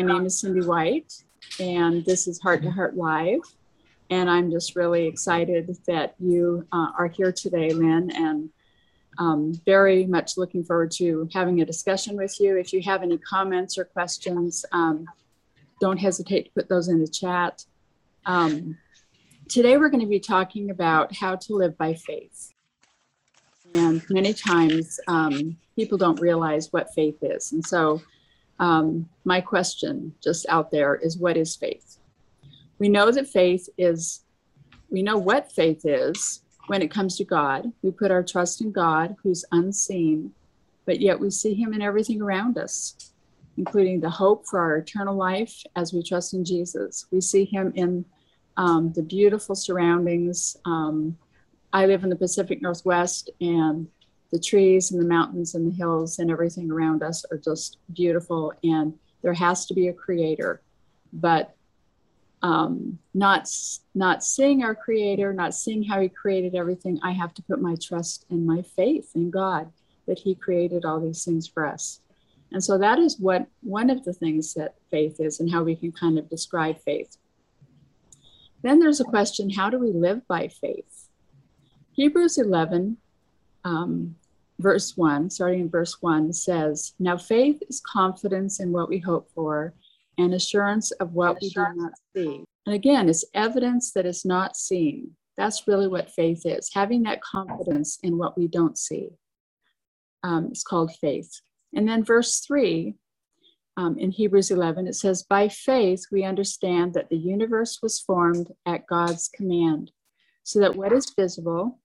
name is Cindy White, and this is Heart to Heart Live. And I'm just really excited that you are here today, Lynn, and very much looking forward to having a discussion with you. If you have any comments or questions, don't hesitate to put those in the chat. Today we're going to be talking about how to live by faith. And many times people don't realize what faith is. And so my question just out there is, what is faith? We know that we know what faith is when it comes to God. We put our trust in God, who's unseen, but yet we see him in everything around us, including the hope for our eternal life as we trust in Jesus. We see him in the beautiful surroundings. I live in the Pacific Northwest, and the trees and the mountains and the hills and everything around us are just beautiful. And there has to be a creator, but not seeing our creator, not seeing how he created everything. I have to put my trust and my faith in God that he created all these things for us. And so that is what one of the things that faith is and how we can kind of describe faith. Then there's a question, how do we live by faith? Hebrews 11, verse 1, starting in verse 1, says, "Now faith is confidence in what we hope for and assurance of what we do not see." And again, it's evidence that is not seen. That's really what faith is, having that confidence in what we don't see. It's called faith. And then verse 3, in Hebrews 11, it says, "By faith we understand that the universe was formed at God's command, so that what is visible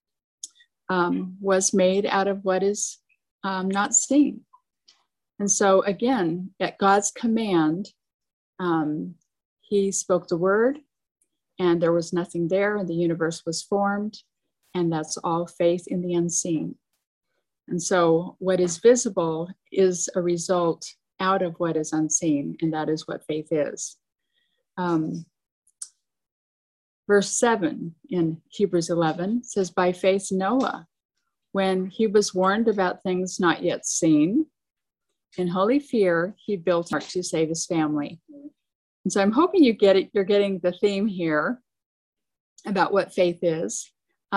was made out of what is not seen." And so again, at God's command, he spoke the word, and there was nothing there, and the universe was formed, and that's all faith in the unseen. And so what is visible is a result out of what is unseen, and that is what faith is. Verse 7 in Hebrews 11 says, "By faith Noah, when he was warned about things not yet seen, in holy fear, he built an ark to save his family." And so I'm hoping you get it. You're getting the theme here about what faith is.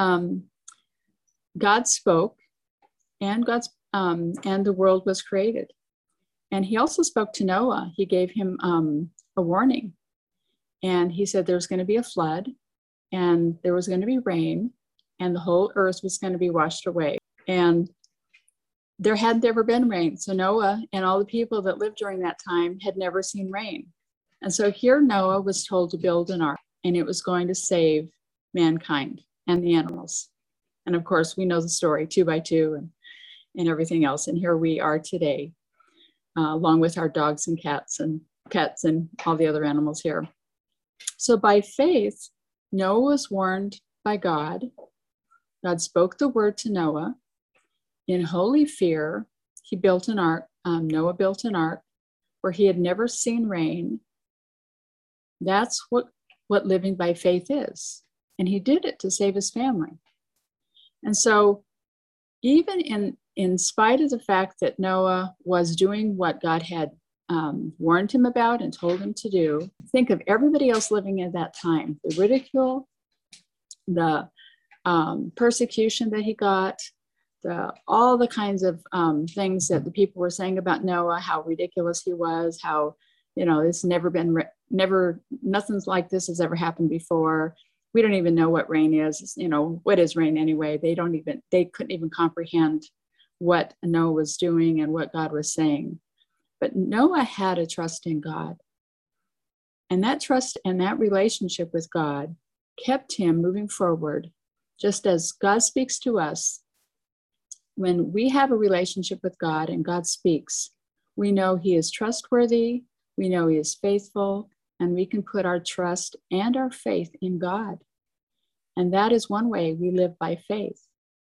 God spoke, and and the world was created. And he also spoke to Noah. He gave him a warning, and he said there's going to be a flood, and there was going to be rain, and the whole earth was going to be washed away. And there had never been rain. So Noah and all the people that lived during that time had never seen rain. And so here Noah was told to build an ark, and it was going to save mankind and the animals. And of course, we know the story, 2 by 2 and everything else. And here we are today, along with our dogs and cats and all the other animals here. So by faith, Noah was warned by God. God spoke the word to Noah. In holy fear, he built an ark. Noah built an ark where he had never seen rain. That's what living by faith is. And he did it to save his family. And so even in spite of the fact that Noah was doing what God had warned him about and told him to do, think of everybody else living at that time, the ridicule, the persecution that he got, all the kinds of things that the people were saying about Noah, how ridiculous he was, how, it's nothing's like this has ever happened before. We don't even know what rain is. What is rain anyway? They couldn't even comprehend what Noah was doing and what God was saying. But Noah had a trust in God. And that trust and that relationship with God kept him moving forward, just as God speaks to us. When we have a relationship with God and God speaks, we know he is trustworthy, we know he is faithful, and we can put our trust and our faith in God. And that is one way we live by faith.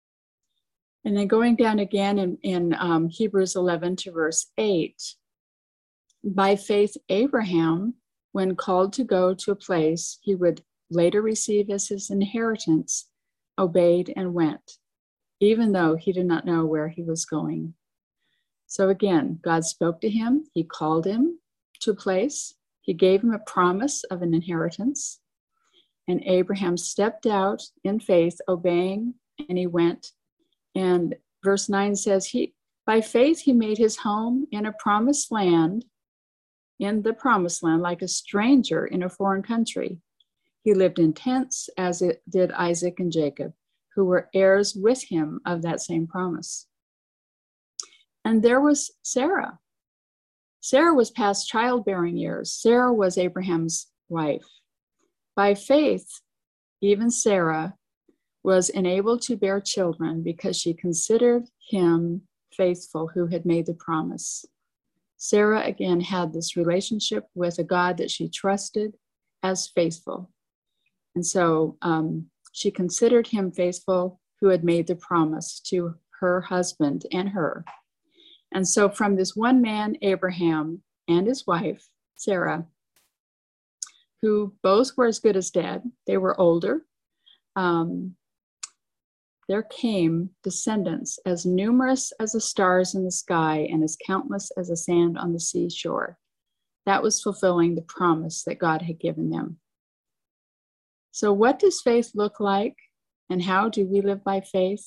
And then going down again in Hebrews 11 to verse 8, by faith Abraham, when called to go to a place he would later receive as his inheritance, obeyed and went, even though he did not know where he was going. So again, God spoke to him, he called him to place. He gave him a promise of an inheritance. And Abraham stepped out in faith, obeying, and he went. And verse 9 says, by faith, he made his home in a promised land, like a stranger in a foreign country. He lived in tents, as it did Isaac and Jacob, who were heirs with him of that same promise. And there was Sarah. Sarah was past childbearing years. Sarah was Abraham's wife. By faith, even Sarah was enabled to bear children because she considered him faithful who had made the promise. Sarah again had this relationship with a God that she trusted as faithful. And so she considered him faithful who had made the promise to her husband and her. And so from this one man, Abraham, and his wife, Sarah, who both were as good as dead, they were older, there came descendants as numerous as the stars in the sky and as countless as the sand on the seashore. That was fulfilling the promise that God had given them. So what does faith look like, and how do we live by faith?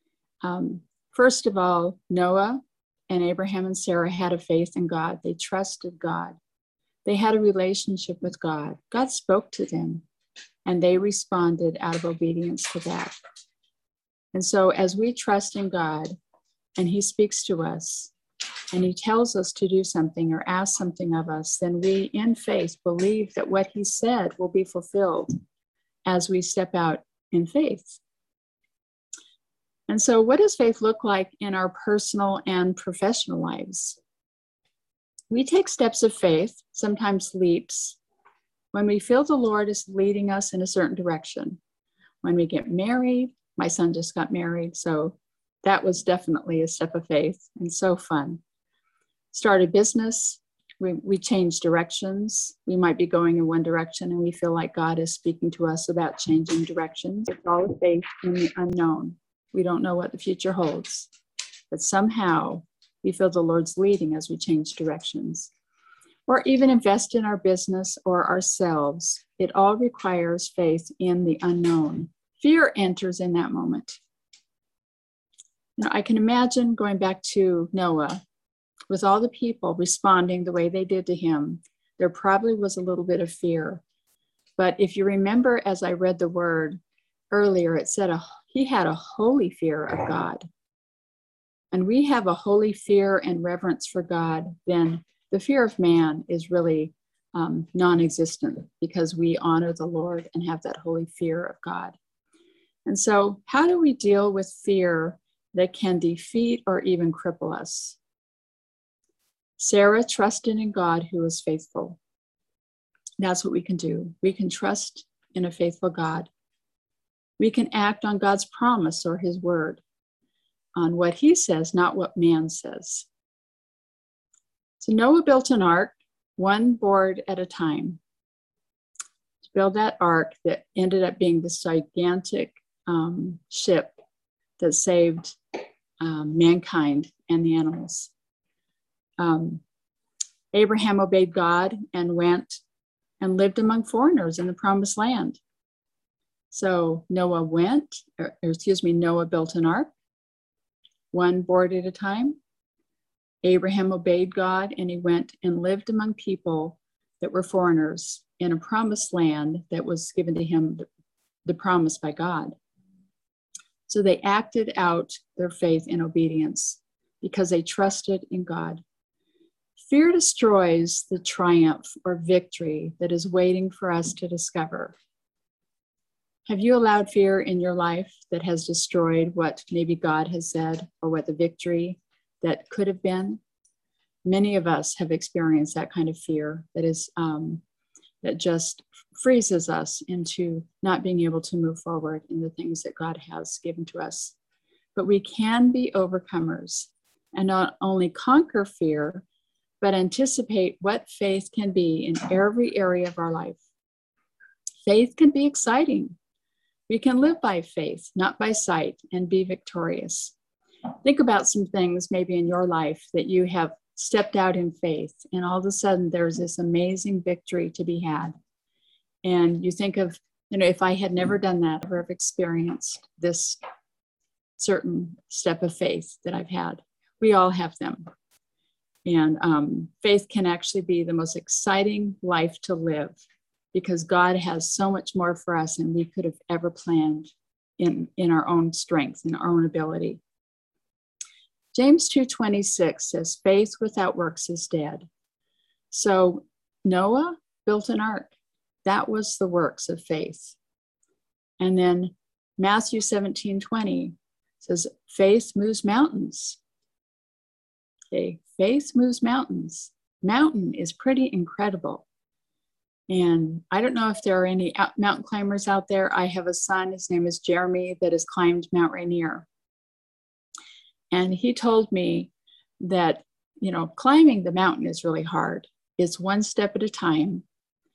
First of all, Noah and Abraham and Sarah had a faith in God. They trusted God. They had a relationship with God. God spoke to them, and they responded out of obedience to that. And so as we trust in God, and he speaks to us, and he tells us to do something or ask something of us, then we, in faith, believe that what he said will be fulfilled as we step out in faith. And so what does faith look like in our personal and professional lives? We take steps of faith, sometimes leaps, when we feel the Lord is leading us in a certain direction. When we get married, my son just got married, so that was definitely a step of faith and so fun. Start a business, we change directions. We might be going in one direction and we feel like God is speaking to us about changing directions. It's all faith in the unknown. We don't know what the future holds, but somehow we feel the Lord's leading as we change directions. Or even invest in our business or ourselves. It all requires faith in the unknown. Fear enters in that moment. Now, I can imagine going back to Noah, with all the people responding the way they did to him, there probably was a little bit of fear. But if you remember, as I read the word earlier, it said he had a holy fear of God. And we have a holy fear and reverence for God, then the fear of man is really non-existent, because we honor the Lord and have that holy fear of God. And so how do we deal with fear that can defeat or even cripple us? Sarah trusted in God who is faithful. That's what we can do. We can trust in a faithful God. We can act on God's promise or his word, on what he says, not what man says. So Noah built an ark, one board at a time. To build that ark that ended up being this gigantic ship that saved mankind and the animals. Abraham obeyed God and went and lived among foreigners in the promised land. So Noah built an ark, one board at a time. Abraham obeyed God, and he went and lived among people that were foreigners in a promised land that was given to him, the promise by God. So they acted out their faith in obedience because they trusted in God. Fear destroys the triumph or victory that is waiting for us to discover. Have you allowed fear in your life that has destroyed what maybe God has said or what the victory that could have been? Many of us have experienced that kind of fear that is that just freezes us into not being able to move forward in the things that God has given to us. But we can be overcomers and not only conquer fear, but anticipate what faith can be in every area of our life. Faith can be exciting. We can live by faith, not by sight, and be victorious. Think about some things maybe in your life that you have stepped out in faith, and all of a sudden there's this amazing victory to be had. And you think of, if I had never done that, or have experienced this certain step of faith that I've had. We all have them. And faith can actually be the most exciting life to live, because God has so much more for us than we could have ever planned in our own strength, in our own ability. James 2:26 says, faith without works is dead. So Noah built an ark. That was the works of faith. And then Matthew 17:20 says, faith moves mountains. Okay, faith moves mountains. Mountain is pretty incredible. And I don't know if there are any mountain climbers out there. I have a son, his name is Jeremy, that has climbed Mount Rainier. And he told me that, climbing the mountain is really hard. It's one step at a time.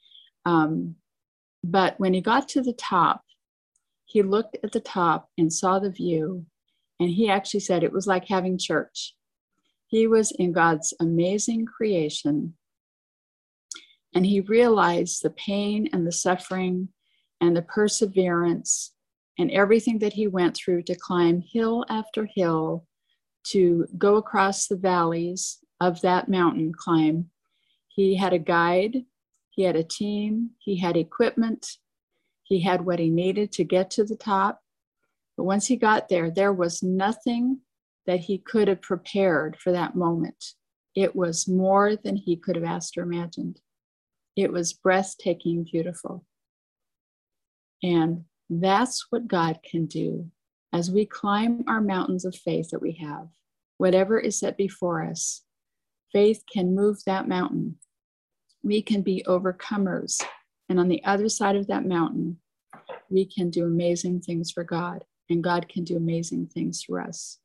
But when he got to the top, he looked at the top and saw the view. And he actually said it was like having church. He was in God's amazing creation. And he realized the pain and the suffering and the perseverance and everything that he went through to climb hill after hill, to go across the valleys of that mountain climb. He had a guide, he had a team, he had equipment, he had what he needed to get to the top. But once he got there, there was nothing that he could have prepared for that moment. It was more than he could have asked or imagined. It was breathtaking, beautiful. And that's what God can do as we climb our mountains of faith that we have. Whatever is set before us, faith can move that mountain. We can be overcomers. And on the other side of that mountain, we can do amazing things for God, and God can do amazing things for us.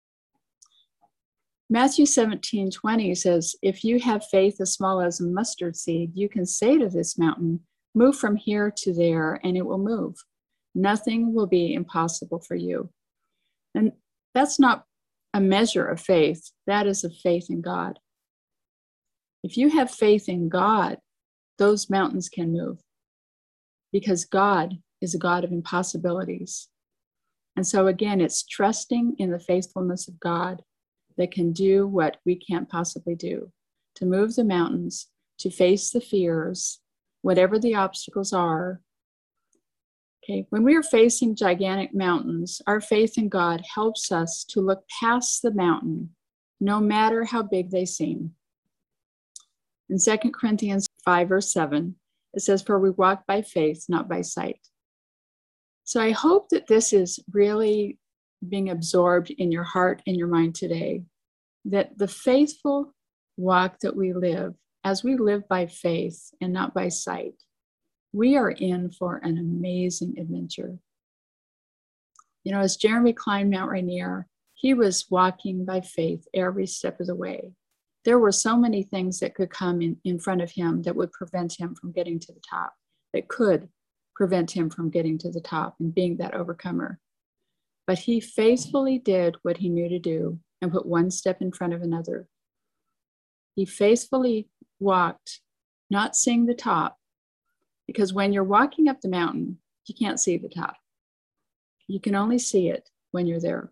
Matthew 17:20 says, if you have faith as small as a mustard seed, you can say to this mountain, move from here to there, and it will move. Nothing will be impossible for you. And that's not a measure of faith. That is a faith in God. If you have faith in God, those mountains can move, because God is a God of impossibilities. And so again, it's trusting in the faithfulness of God that can do what we can't possibly do, to move the mountains, to face the fears, whatever the obstacles are. Okay, when we are facing gigantic mountains, our faith in God helps us to look past the mountain, no matter how big they seem. In 2 Corinthians 5, verse 7, it says, for we walk by faith, not by sight. So I hope that this is really being absorbed in your heart and your mind today, that the faithful walk that we live, as we live by faith and not by sight, we are in for an amazing adventure. As Jeremy climbed Mount Rainier, he was walking by faith every step of the way. There were so many things that could come in front of him that would prevent him from getting to the top, that could prevent him from getting to the top and being that overcomer. But he faithfully did what he knew to do and put one step in front of another. He faithfully walked, not seeing the top, because when you're walking up the mountain, you can't see the top. You can only see it when you're there,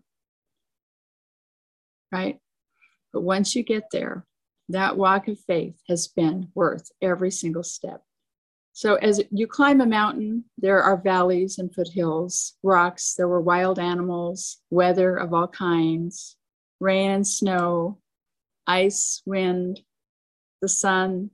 right? But once you get there, that walk of faith has been worth every single step. So as you climb a mountain, there are valleys and foothills, rocks, there were wild animals, weather of all kinds, rain and snow, ice, wind, the sun.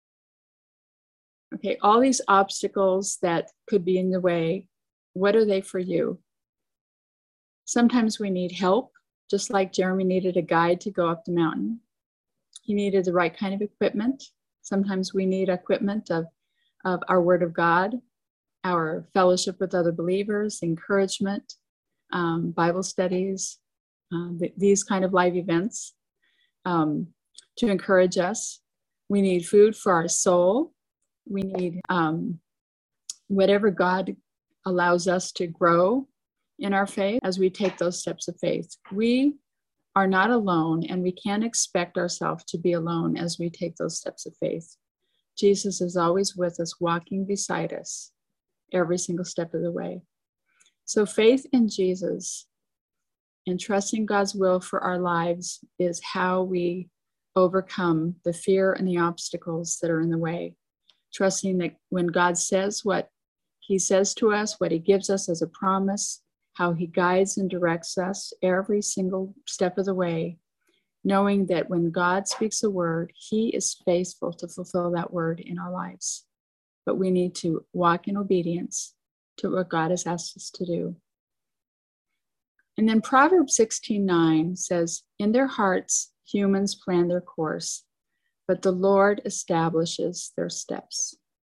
Okay, all these obstacles that could be in the way, what are they for you? Sometimes we need help, just like Jeremy needed a guide to go up the mountain. He needed the right kind of equipment. Sometimes we need equipment of our Word of God, our fellowship with other believers, encouragement, Bible studies, these kind of live events to encourage us. We need food for our soul. We need whatever God allows us to grow in our faith as we take those steps of faith. We are not alone, and we can't expect ourselves to be alone as we take those steps of faith. Jesus is always with us, walking beside us every single step of the way. So faith in Jesus and trusting God's will for our lives is how we overcome the fear and the obstacles that are in the way. Trusting that when God says what he says to us, what he gives us as a promise, how he guides and directs us every single step of the way, knowing that when God speaks a word, he is faithful to fulfill that word in our lives. But we need to walk in obedience to what God has asked us to do. And then Proverbs 16:9 says, in their hearts, humans plan their course, but the Lord establishes their steps.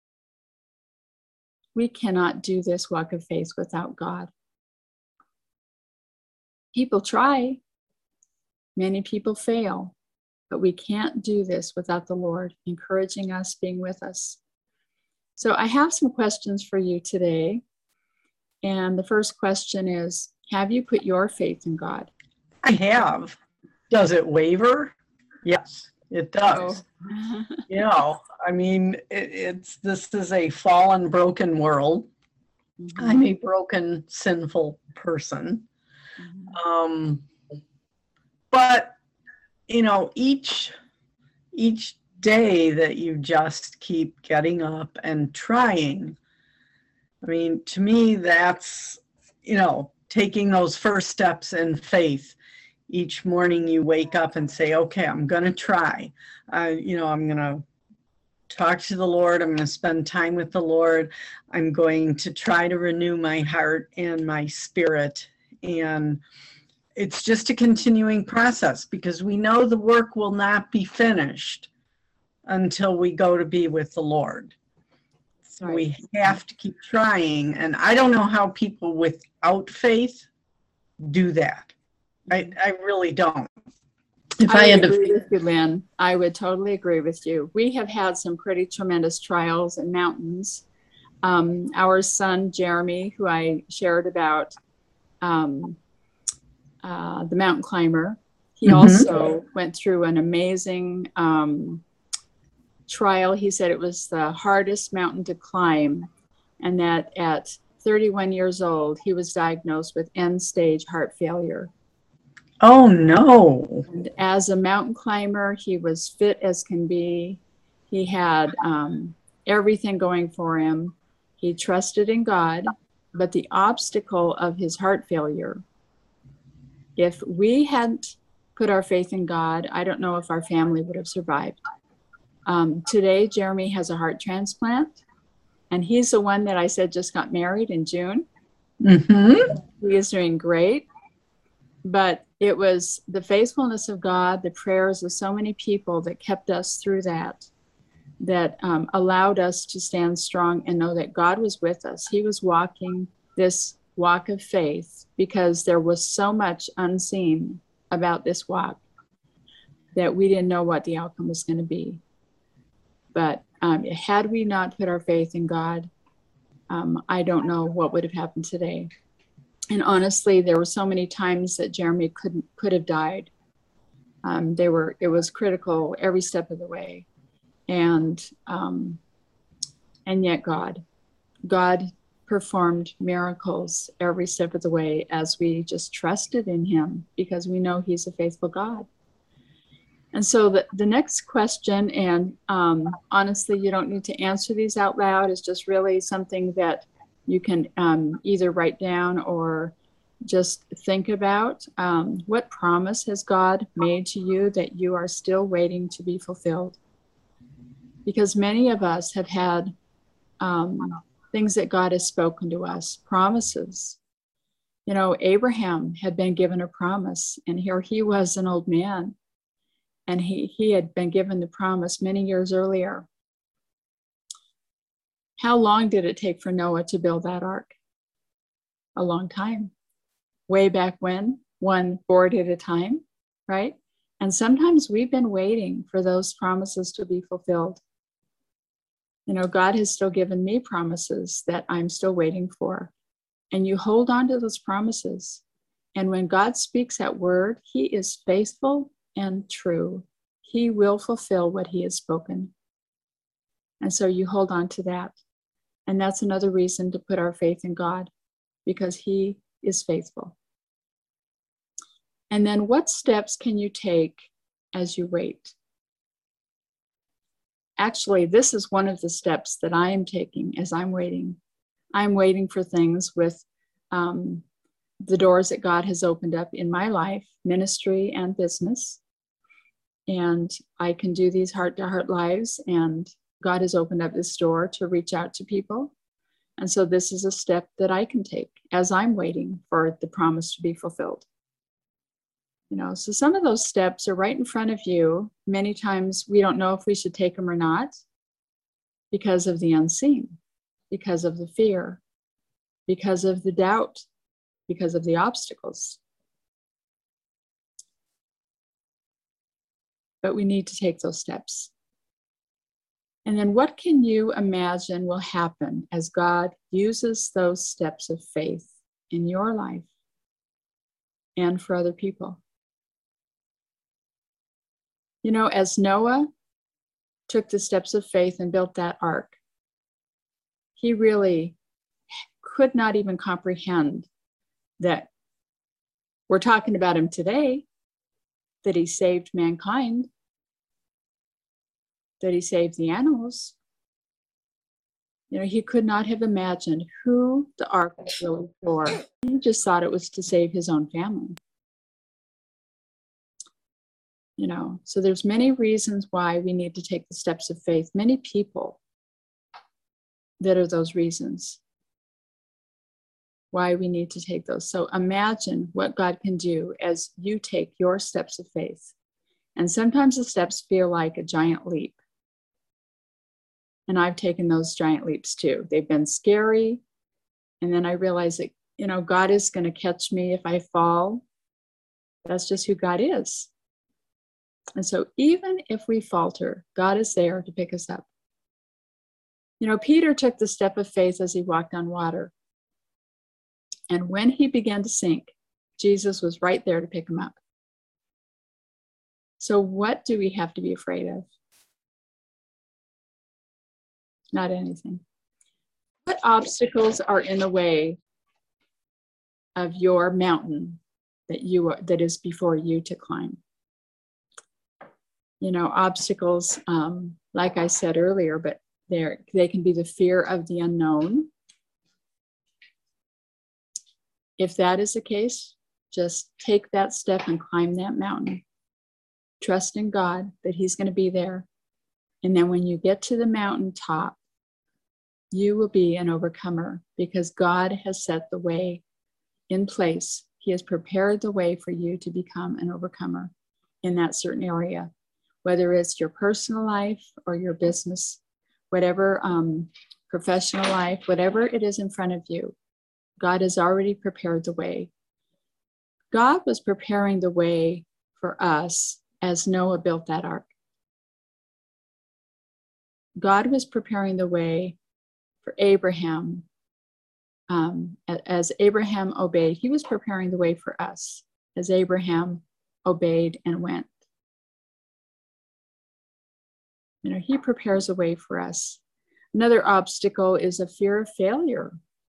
We cannot do this walk of faith without God. People try, many people fail, but we can't do this without the Lord encouraging us, being with us. So I have some questions for you today. And the first question is, have you put your faith in God? I have. Does it waver? Yes, it does. Oh. You know, I mean, this is a fallen, broken world. Mm-hmm. I'm a broken, sinful person. Mm-hmm. But, you know, each day that you just keep getting up and trying, I mean, to me, that's, you know, taking those first steps in faith. Each morning you wake up and say, okay, I'm going to try. You know, I'm going to talk to the Lord. I'm going to spend time with the Lord. I'm going to try to renew my heart and my spirit. And it's just a continuing process because we know the work will not be finished until we go to be with the Lord. So we have to keep trying. And I don't know how people without faith do that. I really don't. I agree with you, Lynn. I would totally agree with you. We have had some pretty tremendous trials and mountains. Our son, Jeremy, who I shared about, the mountain climber, he also went through an amazing trial. He said it was the hardest mountain to climb, and that at 31 years old, he was diagnosed with end-stage heart failure. Oh, no. And as a mountain climber, he was fit as can be. He had everything going for him. He trusted in God, but the obstacle of his heart failure, if we hadn't put our faith in God, I don't know if our family would have survived. Today, Jeremy has a heart transplant, and he's the one that I said just got married in June. Mm-hmm. He is doing great. But it was the faithfulness of God, the prayers of so many people that kept us through that allowed us to stand strong and know that God was with us. He was walking this walk of faith because there was so much unseen about this walk that we didn't know what the outcome was going to be. But had we not put our faith in God, I don't know what would have happened today. And honestly, there were so many times that Jeremy could have died. It was critical every step of the way, and yet God performed miracles every step of the way as we just trusted in him because we know he's a faithful God. And so the next question, and honestly, you don't need to answer these out loud, is just really something that you can either write down or just think about. What promise has God made to you that you are still waiting to be fulfilled? Because many of us have had things that God has spoken to us, promises. You know, Abraham had been given a promise, and here he was, an old man, and he had been given the promise many years earlier. How long did it take for Noah to build that ark? A long time. Way back when, one board at a time, right? And sometimes we've been waiting for those promises to be fulfilled. You know, God has still given me promises that I'm still waiting for. And you hold on to those promises And when God speaks that word, he is faithful and true. He will fulfill what he has spoken. And so you hold on to that. And that's another reason to put our faith in God, because he is faithful. And then what steps can you take as you wait? Actually, this is one of the steps that I am taking as I'm waiting. I'm waiting for things with the doors that God has opened up in my life, ministry and business. And I can do these heart-to-heart lives, and God has opened up this door to reach out to people. And so this is a step that I can take as I'm waiting for the promise to be fulfilled. You know, so some of those steps are right in front of you. Many times we don't know if we should take them or not because of the unseen, because of the fear, because of the doubt, because of the obstacles. But we need to take those steps. And then what can you imagine will happen as God uses those steps of faith in your life and for other people? You know, as Noah took the steps of faith and built that ark, he really could not even comprehend that we're talking about him today, that he saved mankind, that he saved the animals. You know, he could not have imagined who the ark was really for. He just thought it was to save his own family. You know, so there's many reasons why we need to take the steps of faith, many people that are those reasons why we need to take those. So imagine what God can do as you take your steps of faith. And sometimes the steps feel like a giant leap. And I've taken those giant leaps too. They've been scary. And then I realize that, you know, God is going to catch me if I fall. That's just who God is. And so even if we falter, God is there to pick us up. You know, Peter took the step of faith as he walked on water. And when he began to sink, Jesus was right there to pick him up. So what do we have to be afraid of? Not anything. What obstacles are in the way of your mountain that is before you to climb? You know, obstacles, like I said earlier, but they can be the fear of the unknown. If that is the case, just take that step and climb that mountain. Trust in God that he's going to be there. And then when you get to the mountain top, you will be an overcomer because God has set the way in place. He has prepared the way for you to become an overcomer in that certain area, whether it's your personal life or your business, whatever professional life, whatever it is in front of you. God has already prepared the way. God was preparing the way for us as Noah built that ark. God was preparing the way for Abraham. As Abraham obeyed, he was preparing the way for us as Abraham obeyed and went. You know, he prepares a way for us. Another obstacle is a fear of failure.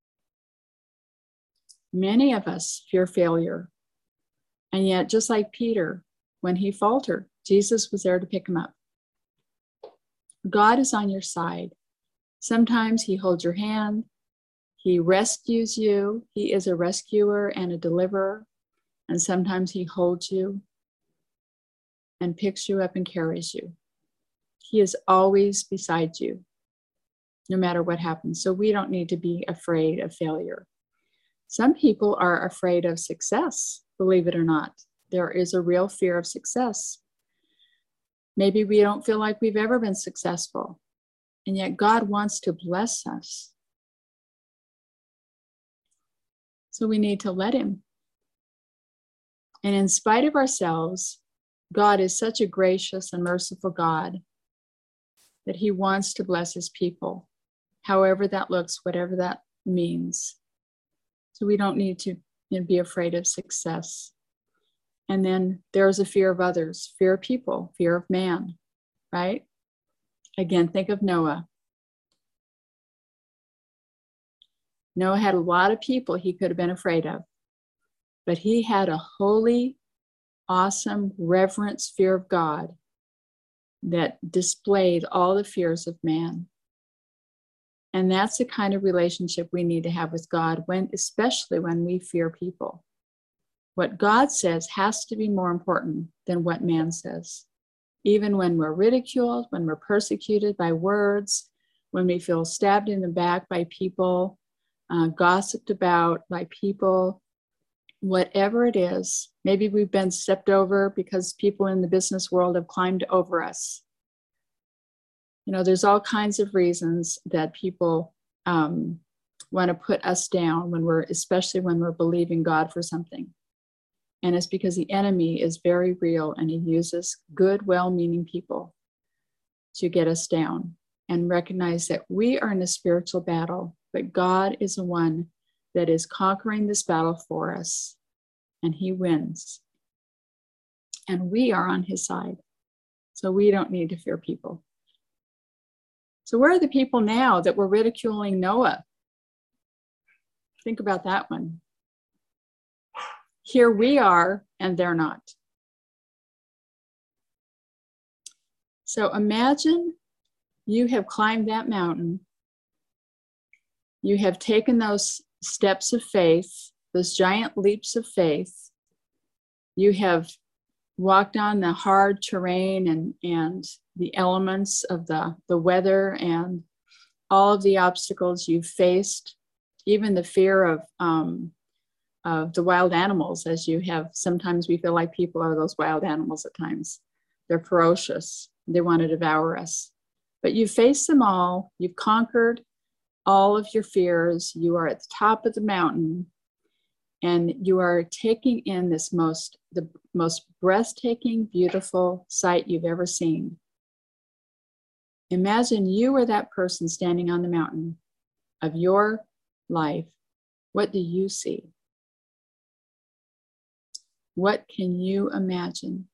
Many of us fear failure. And yet, just like Peter, when he faltered, Jesus was there to pick him up. God is on your side. Sometimes he holds your hand. He rescues you. He is a rescuer and a deliverer. And sometimes he holds you and picks you up and carries you. He is always beside you, no matter what happens. So we don't need to be afraid of failure. Some people are afraid of success, believe it or not. There is a real fear of success. Maybe we don't feel like we've ever been successful, and yet God wants to bless us. So we need to let him. And in spite of ourselves, God is such a gracious and merciful God that he wants to bless his people, however that looks, whatever that means. So we don't need to and be afraid of success. And then there's a fear of others, fear of people, fear of man, right? Again, think of Noah. Noah had a lot of people he could have been afraid of, but he had a holy, awesome, reverence fear of God that displayed all the fears of man. And that's the kind of relationship we need to have with God, especially when we fear people. What God says has to be more important than what man says. Even when we're ridiculed, when we're persecuted by words, when we feel stabbed in the back by people, gossiped about by people, whatever it is, maybe we've been stepped over because people in the business world have climbed over us. You know, there's all kinds of reasons that people want to put us down especially when we're believing God for something. And it's because the enemy is very real and he uses good, well-meaning people to get us down, and recognize that we are in a spiritual battle, but God is the one that is conquering this battle for us, and he wins. And we are on his side, so we don't need to fear people. So where are the people now that were ridiculing Noah? Think about that one. Here we are, and they're not. So imagine you have climbed that mountain. You have taken those steps of faith, those giant leaps of faith. You have walked on the hard terrain and the elements of the weather and all of the obstacles you've faced, even the fear of the wild animals, as you have. Sometimes we feel like people are those wild animals at times. They're ferocious. They want to devour us. But you've faced them all. You've conquered all of your fears. You are at the top of the mountain, and you are taking in the most breathtaking, beautiful sight you've ever seen. Imagine you are that person standing on the mountain of your life. What do you see? What can you imagine?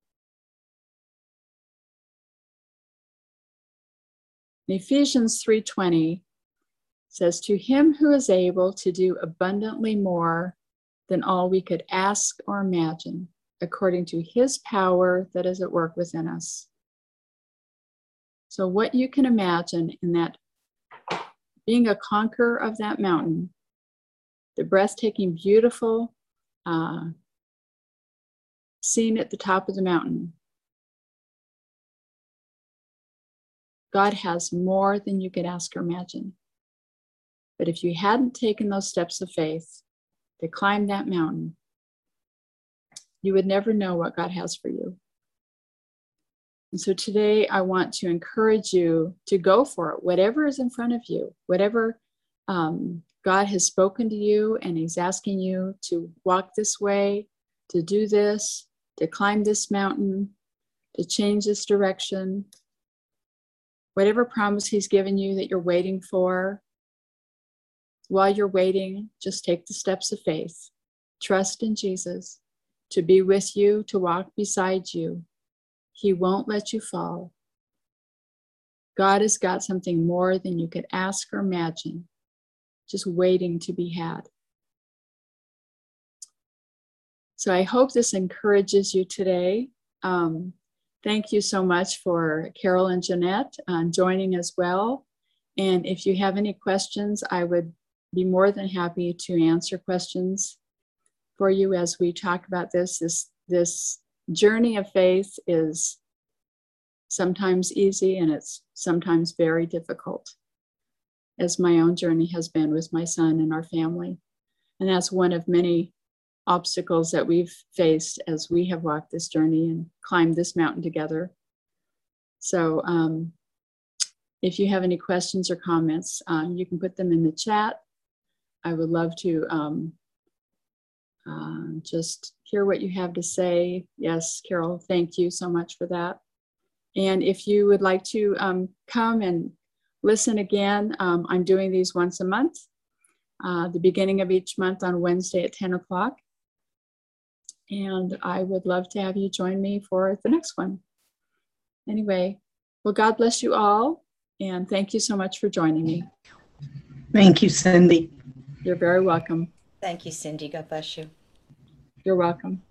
In Ephesians 3:20 says, "To him who is able to do abundantly more than all we could ask or imagine, according to his power that is at work within us." So what you can imagine in that, being a conqueror of that mountain, the breathtaking, beautiful scene at the top of the mountain. God has more than you could ask or imagine. But if you hadn't taken those steps of faith to climb that mountain, you would never know what God has for you. And so today I want to encourage you to go for it, whatever is in front of you, whatever God has spoken to you and he's asking you to walk this way, to do this, to climb this mountain, to change this direction. Whatever promise he's given you that you're waiting for, while you're waiting, just take the steps of faith. Trust in Jesus to be with you, to walk beside you. He won't let you fall. God has got something more than you could ask or imagine, just waiting to be had. So I hope this encourages you today. Thank you so much for Carol and Jeanette joining as well. And if you have any questions, I would be more than happy to answer questions for you as we talk about this. This journey of faith is sometimes easy and it's sometimes very difficult, as my own journey has been with my son and our family. And that's one of many obstacles that we've faced as we have walked this journey and climbed this mountain together. So if you have any questions or comments, you can put them in the chat. I would love to just hear what you have to say. Yes, Carol, thank you so much for that. And if you would like to come and listen again, I'm doing these once a month. the beginning of each month on Wednesday at 10 o'clock. And I would love to have you join me for the next one. Anyway, well, God bless you all. And thank you so much for joining me. Thank you, Cindy. You're very welcome. Thank you, Cindy. God bless you. You're welcome.